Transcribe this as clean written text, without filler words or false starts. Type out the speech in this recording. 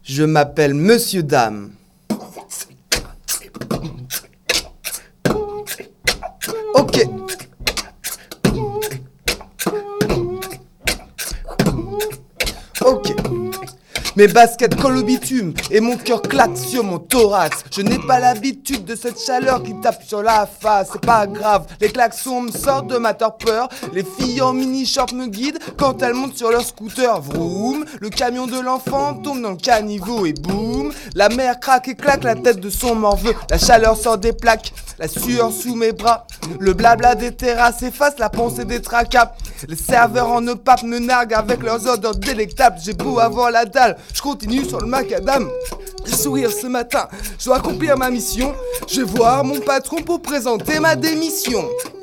Je m'appelle Monsieur Dame. Ok. Ok. Mes baskets collent au bitume et mon cœur claque sur mon thorax. Je n'ai pas l'habitude de cette chaleur qui tape sur la face. C'est pas grave, les klaxons me sortent de ma torpeur. Les filles en mini-short me guident quand elles montent sur leur scooter. Vroom, le camion de l'enfant tombe dans le caniveau et boum. La mer craque et claque la tête de son morveux. La chaleur sort des plaques, la sueur sous mes bras. Le blabla des terrasses efface la pensée des tracas. Les serveurs en opaque me narguent avec leurs odeurs délectables. J'ai beau avoir la dalle, je continue sur le macadam. Le sourire ce matin, je dois accomplir ma mission. Je vais voir mon patron pour présenter ma démission.